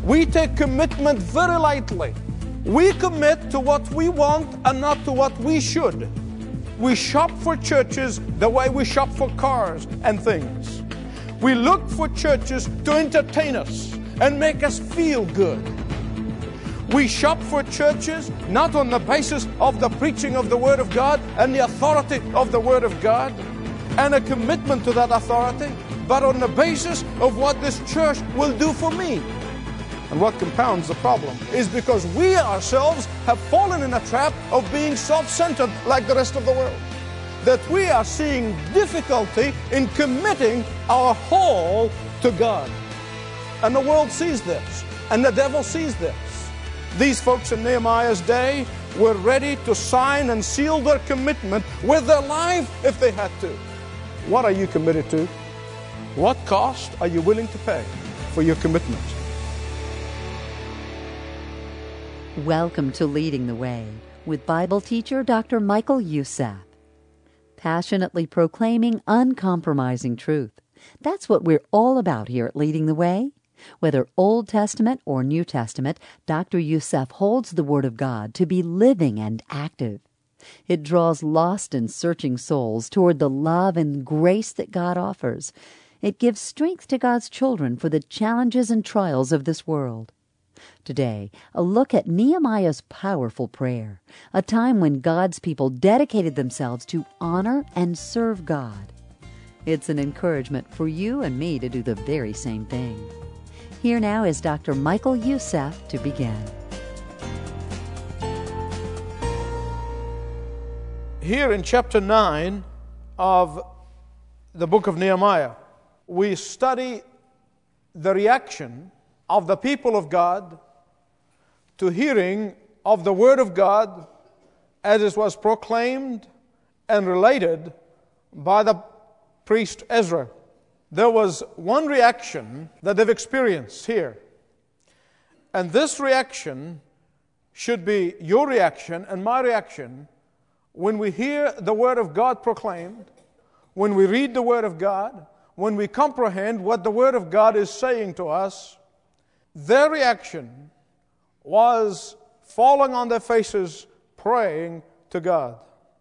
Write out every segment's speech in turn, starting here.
We take commitment very lightly. We commit to what we want and not to what we should. We shop for churches the way we shop for cars and things. We look for churches to entertain us and make us feel good. We shop for churches not on the basis of the preaching of the Word of God and the authority of the Word of God and a commitment to that authority, but on the basis of what this church will do for me. And what compounds the problem is because we ourselves have fallen in a trap of being self-centered like the rest of the world. That we are seeing difficulty in committing our whole to God. And the world sees this, and the devil sees this. These folks in Nehemiah's day were ready to sign and seal their commitment with their life if they had to. What are you committed to? What cost are you willing to pay for your commitment? Welcome to Leading the Way with Bible teacher Dr. Michael Youssef. Passionately proclaiming uncompromising truth. That's what we're all about here at Leading the Way. Whether Old Testament or New Testament, Dr. Youssef holds the Word of God to be living and active. It draws lost and searching souls toward the love and grace that God offers. It gives strength to God's children for the challenges and trials of this world. Today, a look at Nehemiah's powerful prayer, a time when God's people dedicated themselves to honor and serve God. It's an encouragement for you and me to do the very same thing. Here now is Dr. Michael Youssef to begin. Here in chapter 9 of the book of Nehemiah, we study the reaction of the people of God to hearing of the Word of God as it was proclaimed and related by the priest Ezra. There was one reaction that they've experienced here. And this reaction should be your reaction and my reaction when we hear the Word of God proclaimed, when we read the Word of God, when we comprehend what the Word of God is saying to us. Their reaction was falling on their faces, praying to God.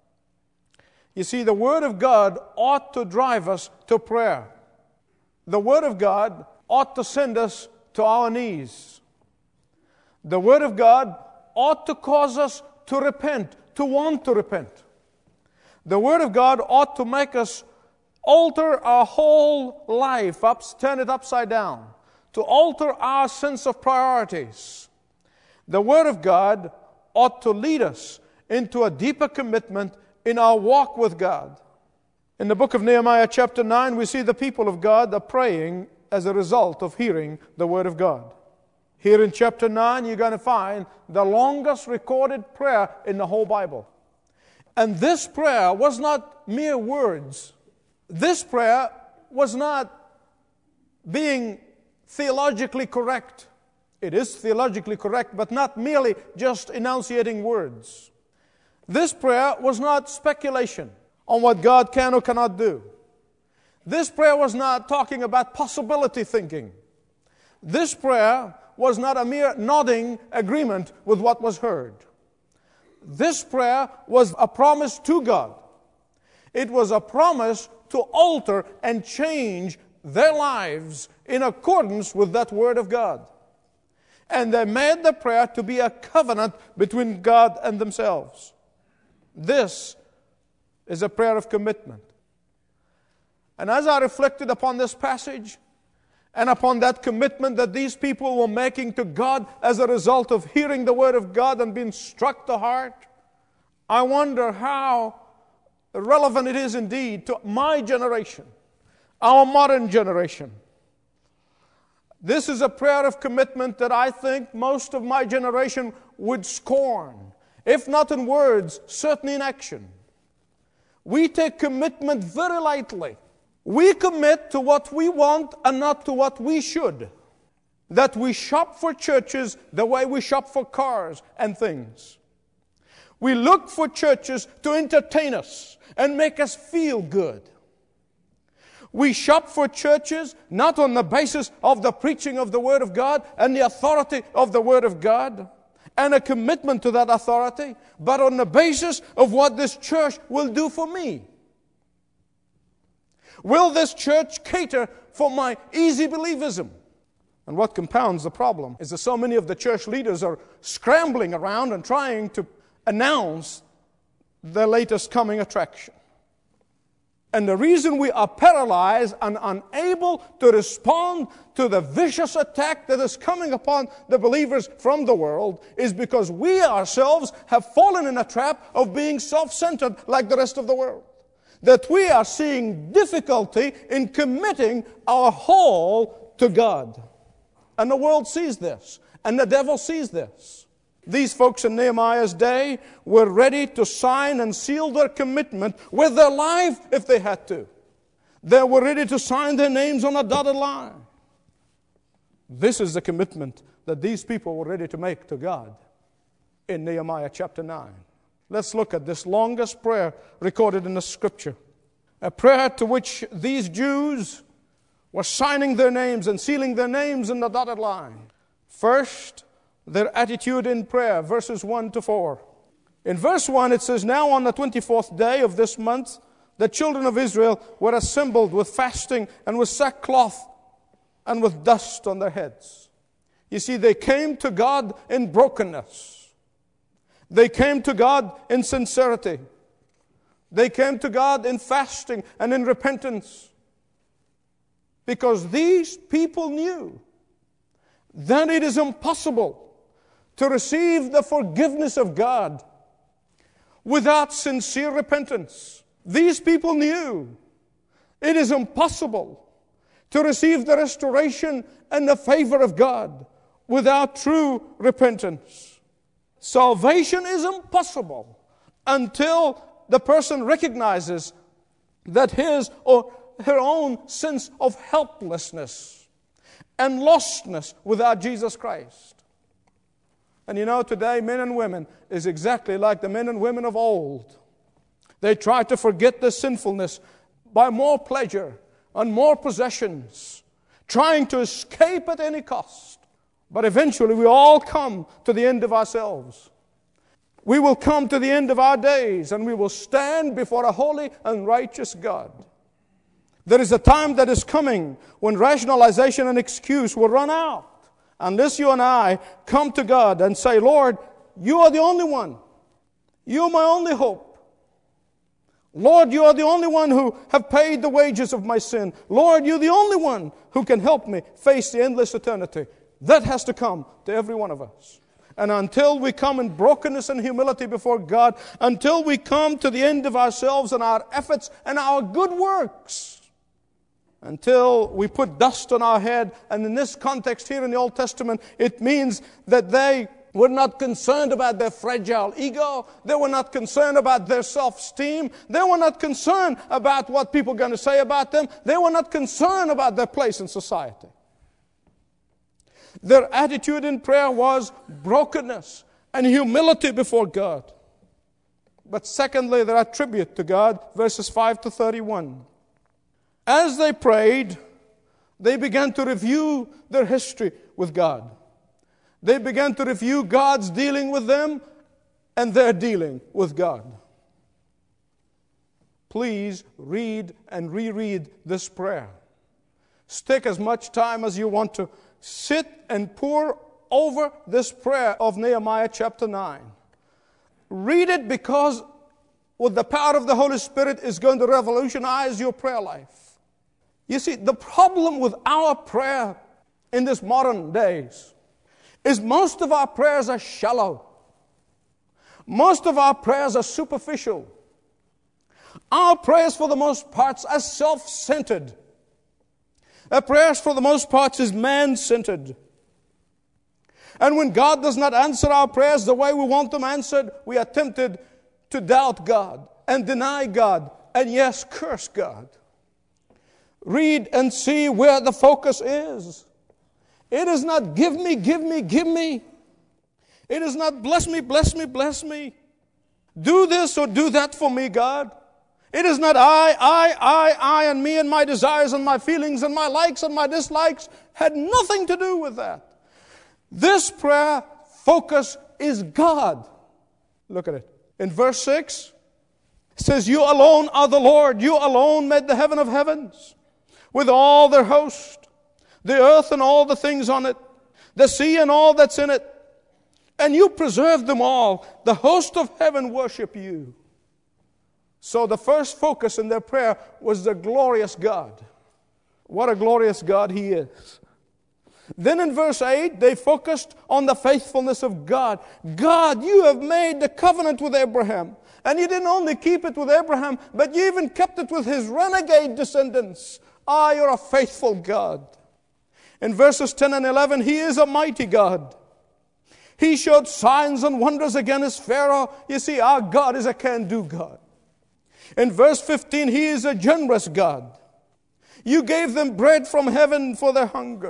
You see, the Word of God ought to drive us to prayer. The Word of God ought to send us to our knees. The Word of God ought to cause us to repent, to want to repent. The Word of God ought to make us alter our whole life, turn it upside down, to alter our sense of priorities. The Word of God ought to lead us into a deeper commitment in our walk with God. In the book of Nehemiah chapter 9, we see the people of God are praying as a result of hearing the Word of God. Here in chapter 9, you're going to find the longest recorded prayer in the whole Bible. And this prayer was not mere words. This prayer was not being theologically correct. It is theologically correct, but not merely just enunciating words. This prayer was not speculation on what God can or cannot do. This prayer was not talking about possibility thinking. This prayer was not a mere nodding agreement with what was heard. This prayer was a promise to God. It was a promise to alter and change their lives in accordance with that Word of God. And they made the prayer to be a covenant between God and themselves. This is a prayer of commitment. And as I reflected upon this passage and upon that commitment that these people were making to God as a result of hearing the Word of God and being struck to heart, I wonder how relevant it is indeed to my generation, our modern generation. This is a prayer of commitment that I think most of my generation would scorn, if not in words, certainly in action. We take commitment very lightly. We commit to what we want and not to what we should. That we shop for churches the way we shop for cars and things. We look for churches to entertain us and make us feel good. We shop for churches not on the basis of the preaching of the Word of God and the authority of the Word of God and a commitment to that authority, but on the basis of what this church will do for me. Will this church cater for my easy believism? And what compounds the problem is that so many of the church leaders are scrambling around and trying to announce the latest coming attraction. And the reason we are paralyzed and unable to respond to the vicious attack that is coming upon the believers from the world is because we ourselves have fallen in a trap of being self-centered like the rest of the world. That we are seeing difficulty in committing our whole to God. And the world sees this, and the devil sees this. These folks in Nehemiah's day were ready to sign and seal their commitment with their life if they had to. They were ready to sign their names on a dotted line. This is the commitment that these people were ready to make to God in Nehemiah chapter 9. Let's look at this longest prayer recorded in the Scripture. A prayer to which these Jews were signing their names and sealing their names in the dotted line. First, their attitude in prayer, verses 1 to 4. In verse 1 it says, "Now on the 24th day of this month, the children of Israel were assembled with fasting and with sackcloth and with dust on their heads." You see, they came to God in brokenness. They came to God in sincerity. They came to God in fasting and in repentance. Because these people knew that it is impossible to receive the forgiveness of God without sincere repentance. These people knew it is impossible to receive the restoration and the favor of God without true repentance. Salvation is impossible until the person recognizes that his or her own sense of helplessness and lostness without Jesus Christ. And you know, today, men and women is exactly like the men and women of old. They try to forget their sinfulness by more pleasure and more possessions, trying to escape at any cost. But eventually, we all come to the end of ourselves. We will come to the end of our days, and we will stand before a holy and righteous God. There is a time that is coming when rationalization and excuse will run out. Unless you and I come to God and say, "Lord, you are the only one. You are my only hope. Lord, you are the only one who have paid the wages of my sin. Lord, you're the only one who can help me face the endless eternity." That has to come to every one of us. And until we come in brokenness and humility before God, until we come to the end of ourselves and our efforts and our good works, until we put dust on our head, and in this context here in the Old Testament, it means that they were not concerned about their fragile ego. They were not concerned about their self-esteem. They were not concerned about what people are going to say about them. They were not concerned about their place in society. Their attitude in prayer was brokenness and humility before God. But secondly, their attribute to God, verses 5 to 31. As they prayed, they began to review their history with God. They began to review God's dealing with them and their dealing with God. Please read and reread this prayer. Take as much time as you want to. Sit and pore over this prayer of Nehemiah chapter 9. Read it because with the power of the Holy Spirit is going to revolutionize your prayer life. You see, the problem with our prayer in this modern days is most of our prayers are shallow. Most of our prayers are superficial. Our prayers for the most part are self-centered. Our prayers for the most part is man-centered. And when God does not answer our prayers the way we want them answered, we are tempted to doubt God and deny God and yes, curse God. Read and see where the focus is. It is not give me, give me, give me. It is not bless me, bless me, bless me. Do this or do that for me, God. It is not I, and me and my desires and my feelings and my likes and my dislikes. Had nothing to do with that. This prayer focus is God. Look at it. In verse 6, it says, You alone are the Lord. You alone made the heaven of heavens, with all their host, the earth and all the things on it, the sea and all that's in it. And you preserved them all. The host of heaven worship you. So the first focus in their prayer was the glorious God. What a glorious God He is. Then in verse 8, they focused on the faithfulness of God. God, you have made the covenant with Abraham. And you didn't only keep it with Abraham, but you even kept it with his renegade descendants. You're a faithful God. In verses 10 and 11, He is a mighty God. He showed signs and wonders against Pharaoh. You see, our God is a can-do God. In verse 15, He is a generous God. You gave them bread from heaven for their hunger.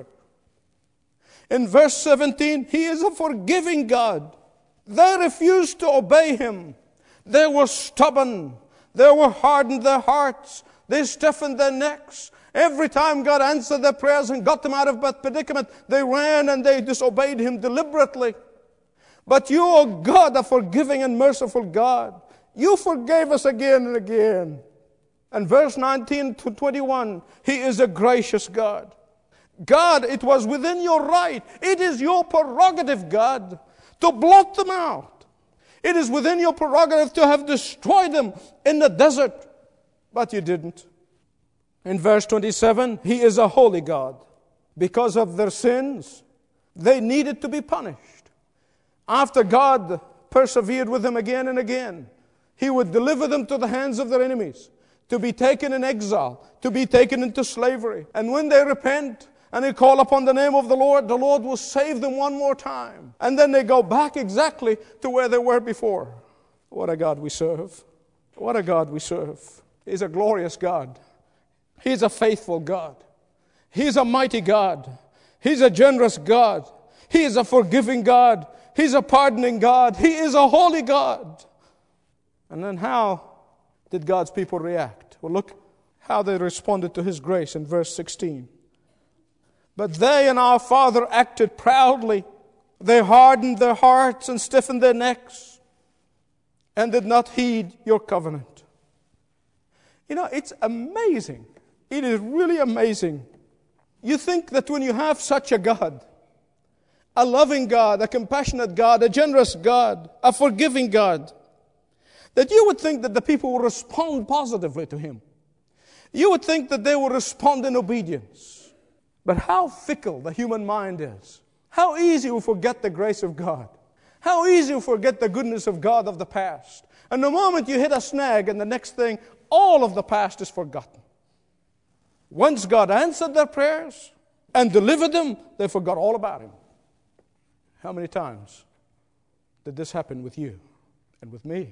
In verse 17, He is a forgiving God. They refused to obey Him. They were stubborn. They were hardened their hearts. They stiffened their necks. Every time God answered their prayers and got them out of that predicament, they ran and they disobeyed Him deliberately. But you, O God, a forgiving and merciful God, you forgave us again and again. And verse 19 to 21, He is a gracious God. God, it was within your right. It is your prerogative, God, to blot them out. It is within your prerogative to have destroyed them in the desert. But you didn't. In verse 27, He is a holy God. Because of their sins, they needed to be punished. After God persevered with them again and again, He would deliver them to the hands of their enemies, to be taken in exile, to be taken into slavery. And when they repent and they call upon the name of the Lord will save them one more time. And then they go back exactly to where they were before. What a God we serve. What a God we serve. He's a glorious God. He's a faithful God. He's a mighty God. He's a generous God. He is a forgiving God. He's a pardoning God. He is a holy God. And then how did God's people react? Well, look how they responded to His grace in verse 16. But they and our father acted proudly. They hardened their hearts and stiffened their necks and did not heed your covenant. You know, it's amazing. It is really amazing. You think that when you have such a God, a loving God, a compassionate God, a generous God, a forgiving God, that you would think that the people will respond positively to Him. You would think that they will respond in obedience. But how fickle the human mind is. How easy we forget the grace of God. How easy we forget the goodness of God of the past. And the moment you hit a snag and the next thing, all of the past is forgotten. Once God answered their prayers and delivered them, they forgot all about Him. How many times did this happen with you and with me?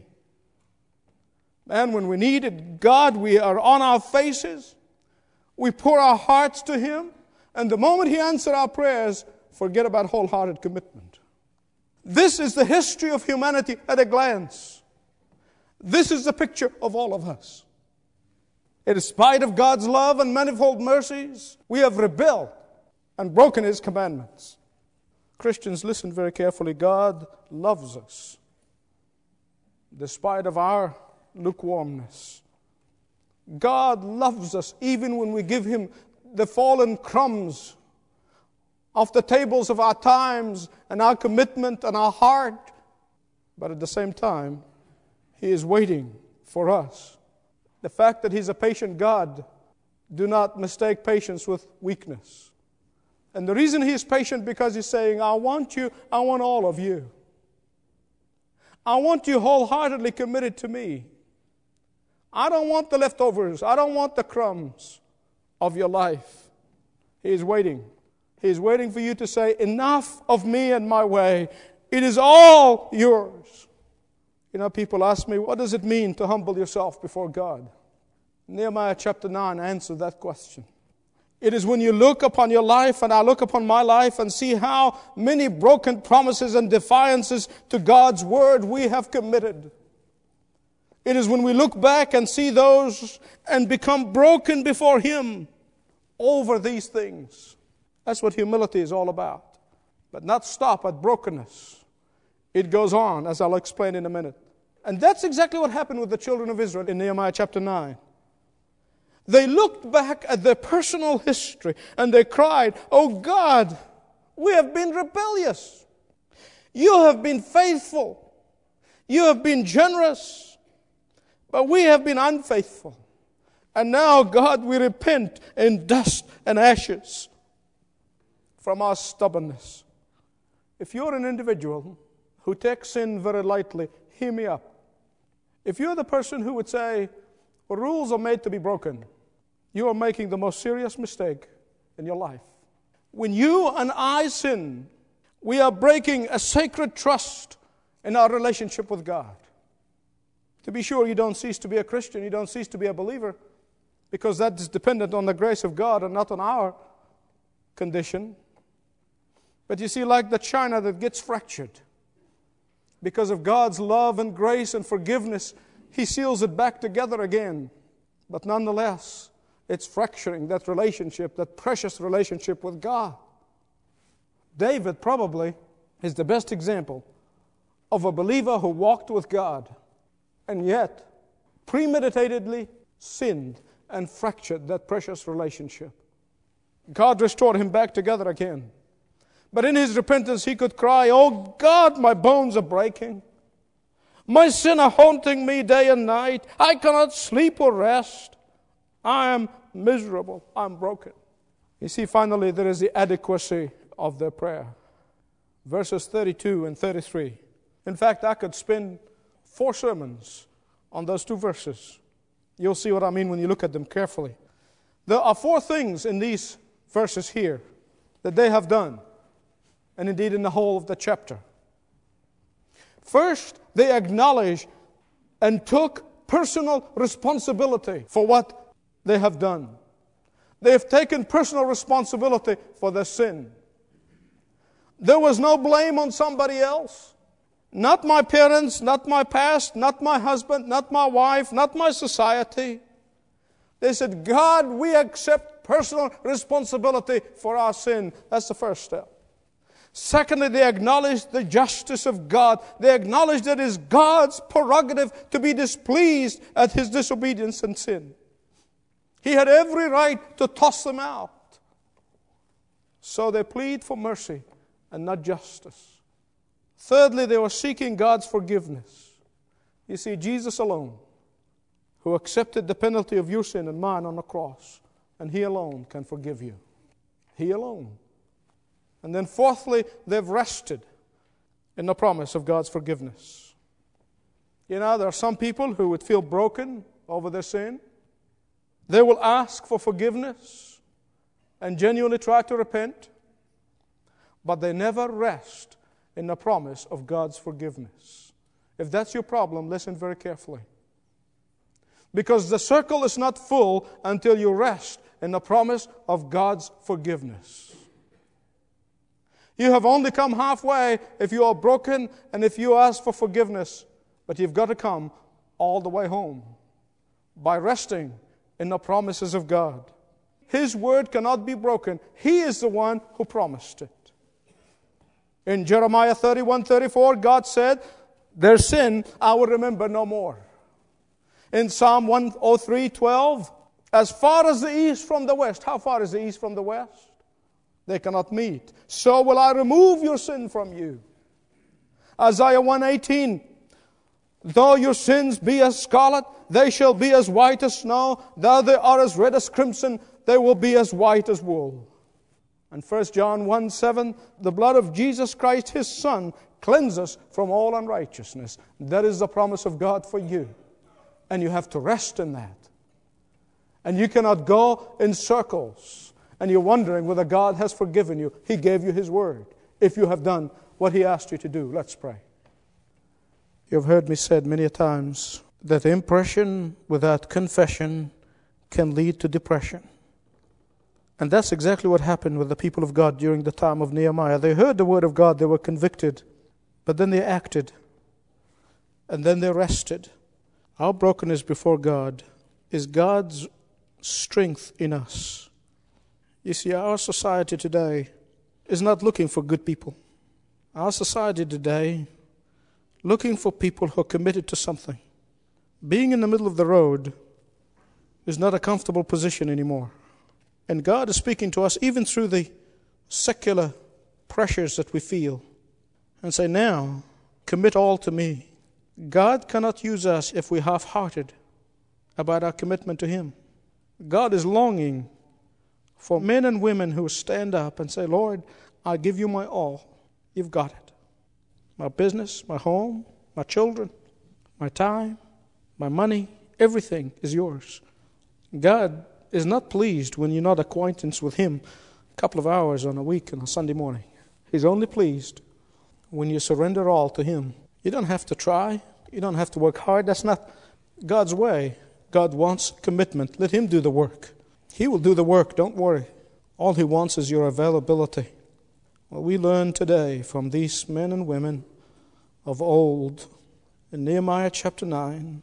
Man, when we needed God, we are on our faces. We pour our hearts to Him. And the moment He answered our prayers, forget about wholehearted commitment. This is the history of humanity at a glance. This is the picture of all of us. In spite of God's love and manifold mercies, we have rebelled and broken His commandments. Christians, listen very carefully. God loves us despite of our lukewarmness. God loves us even when we give Him the fallen crumbs off the tables of our times and our commitment and our heart. But at the same time, He is waiting for us. The fact that He's a patient God, do not mistake patience with weakness. And the reason He is patient because He's saying, I want you, I want all of you. I want you wholeheartedly committed to me. I don't want the leftovers. I don't want the crumbs of your life. He is waiting. He is waiting for you to say, enough of me and my way. It is all yours. You know, people ask me, what does it mean to humble yourself before God? Nehemiah chapter 9 answered that question. It is when you look upon your life and I look upon my life and see how many broken promises and defiances to God's word we have committed. It is when we look back and see those and become broken before Him over these things. That's what humility is all about. But not stop at brokenness. It goes on, as I'll explain in a minute. And that's exactly what happened with the children of Israel in Nehemiah chapter 9. They looked back at their personal history and they cried, "Oh God, we have been rebellious. You have been faithful. You have been generous. But we have been unfaithful. And now, God, we repent in dust and ashes from our stubbornness." If you're an individual who takes sin very lightly, hear me up. If you're the person who would say, "Well, rules are made to be broken," you are making the most serious mistake in your life. When you and I sin, we are breaking a sacred trust in our relationship with God. To be sure, you don't cease to be a Christian, you don't cease to be a believer, because that is dependent on the grace of God and not on our condition. But you see, like the china that gets fractured, because of God's love and grace and forgiveness, He seals it back together again. But nonetheless, it's fracturing that relationship, that precious relationship with God. David probably is the best example of a believer who walked with God and yet premeditatedly sinned and fractured that precious relationship. God restored him back together again. But in his repentance, he could cry, "Oh God, my bones are breaking. My sin are haunting me day and night. I cannot sleep or rest. I am miserable. I'm broken." You see, finally, there is the adequacy of their prayer. Verses 32 and 33. In fact, I could spend 4 sermons on those 2 verses. You'll see what I mean when you look at them carefully. There are 4 things in these verses here that they have done, and indeed in the whole of the chapter. First, they acknowledge and took personal responsibility for what they have done. They have taken personal responsibility for their sin. There was no blame on somebody else. Not my parents, not my past, not my husband, not my wife, not my society. They said, "God, we accept personal responsibility for our sin." That's the first step. Secondly, they acknowledge the justice of God. They acknowledge that it is God's prerogative to be displeased at his disobedience and sin. He had every right to toss them out. So they plead for mercy and not justice. Thirdly, they were seeking God's forgiveness. You see, Jesus alone, who accepted the penalty of your sin and mine on the cross, and He alone can forgive you. He alone. And then fourthly, they've rested in the promise of God's forgiveness. You know, there are some people who would feel broken over their sin. They will ask for forgiveness and genuinely try to repent, but they never rest in the promise of God's forgiveness. If that's your problem, listen very carefully. Because the circle is not full until you rest in the promise of God's forgiveness. You have only come halfway if you are broken and if you ask for forgiveness. But you've got to come all the way home by resting in the promises of God. His word cannot be broken. He is the one who promised it. In Jeremiah 31:34, God said, "Their sin I will remember no more." In Psalm 103:12, "As far as the east from the west." How far is the east from the west? They cannot meet. "So will I remove your sin from you." Isaiah 1:18, "Though your sins be as scarlet, they shall be as white as snow. Though they are as red as crimson, they will be as white as wool." And 1 John 1:7, "The blood of Jesus Christ, His Son, cleanses from all unrighteousness." That is the promise of God for you. And you have to rest in that. And you cannot go in circles and you're wondering whether God has forgiven you. He gave you His word if you have done what He asked you to do. Let's pray. You've heard me said many times that impression without confession can lead to depression. And that's exactly what happened with the people of God during the time of Nehemiah. They heard the word of God, they were convicted, but then they acted, and then they rested, Our brokenness before God is God's strength in us. You see, our society today is not looking for good people. Our society today looking for people who are committed to something. Being in the middle of the road is not a comfortable position anymore. And God is speaking to us even through the secular pressures that we feel and say, now, commit all to me. God cannot use us if we're half-hearted about our commitment to Him. God is longing for men and women who stand up and say, Lord, I give you my all. You've got it. My business, my home, my children, my time, my money, everything is yours. God is not pleased when you're not acquaintance with Him a couple of hours on a week on a Sunday morning. He's only pleased when you surrender all to Him. You don't have to try. You don't have to work hard. That's not God's way. God wants commitment. Let Him do the work. He will do the work. Don't worry. All He wants is your availability. Well, we learn today from these men and women of old in Nehemiah chapter 9.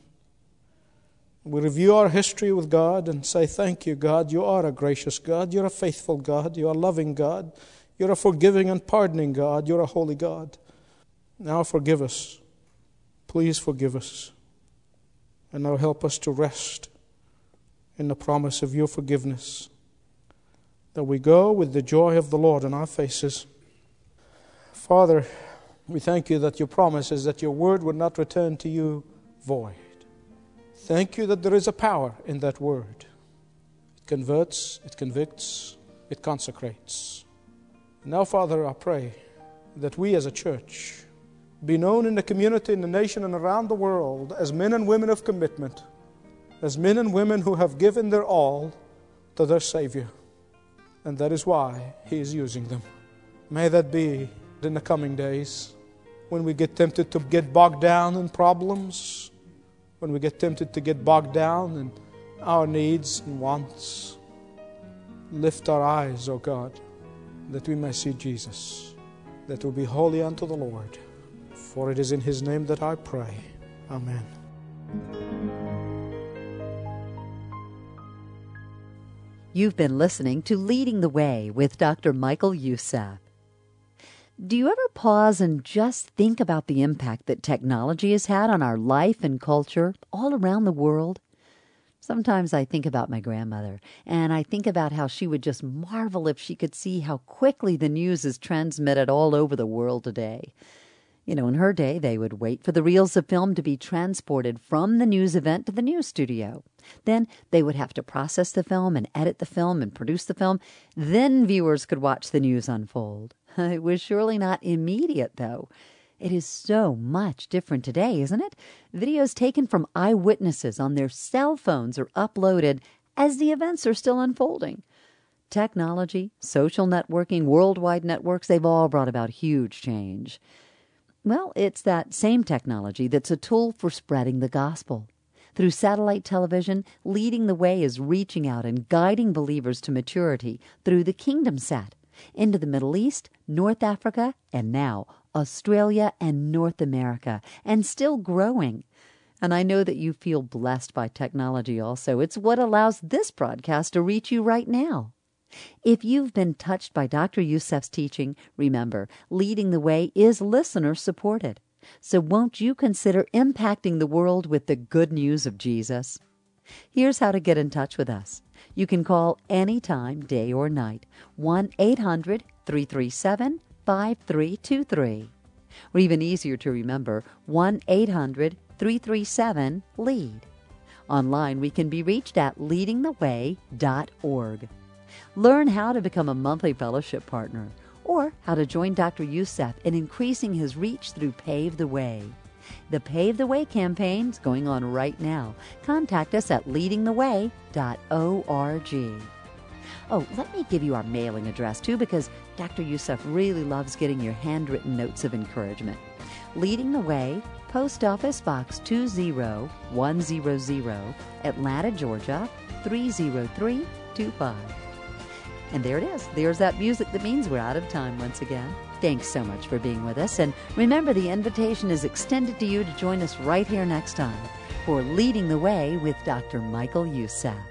We review our history with God and say, thank you, God. You are a gracious God. You're a faithful God. You're a loving God. You're a forgiving and pardoning God. You're a holy God. Now forgive us. Please forgive us. And now help us to rest in the promise of your forgiveness, that we go with the joy of the Lord in our faces. Father, we thank you that your promise is that your word would not return to you void. Thank you that there is a power in that word. It converts, it convicts, it consecrates. Now, Father, I pray that we as a church be known in the community, in the nation, and around the world as men and women of commitment, as men and women who have given their all to their Savior. And that is why He is using them. May that be in the coming days, when we get tempted to get bogged down in problems, when we get tempted to get bogged down in our needs and wants. Lift our eyes, O God, that we may see Jesus, that will be holy unto the Lord. For it is in His name that I pray. Amen. You've been listening to Leading the Way with Dr. Michael Youssef. Do you ever pause and just think about the impact that technology has had on our life and culture all around the world? Sometimes I think about my grandmother, and I think about how she would just marvel if she could see how quickly the news is transmitted all over the world today. You know, in her day, they would wait for the reels of film to be transported from the news event to the news studio. Then they would have to process the film and edit the film and produce the film. Then viewers could watch the news unfold. It was surely not immediate, though. It is so much different today, isn't it? Videos taken from eyewitnesses on their cell phones are uploaded as the events are still unfolding. Technology, social networking, worldwide networks, they've all brought about huge change. Well, it's that same technology that's a tool for spreading the gospel. Through satellite television, Leading the Way is reaching out and guiding believers to maturity through the Kingdom Sat into the Middle East, North Africa, and now Australia and North America, and still growing. And I know that you feel blessed by technology also. It's what allows this broadcast to reach you right now. If you've been touched by Dr. Youssef's teaching, remember, Leading the Way is listener-supported. So won't you consider impacting the world with the good news of Jesus? Here's how to get in touch with us. You can call anytime, day or night, 1-800-337-5323. Or even easier to remember, 1-800-337-LEAD. Online, we can be reached at leadingtheway.org. Learn how to become a monthly fellowship partner, or how to join Dr. Youssef in increasing his reach through Pave the Way. The Pave the Way campaign is going on right now. Contact us at leadingtheway.org. Oh, let me give you our mailing address, too, because Dr. Youssef really loves getting your handwritten notes of encouragement. Leading the Way, Post Office Box 20100, Atlanta, Georgia, 30325. And there it is. There's that music that means we're out of time once again. Thanks so much for being with us. And remember, the invitation is extended to you to join us right here next time. for Leading the Way with Dr. Michael Youssef.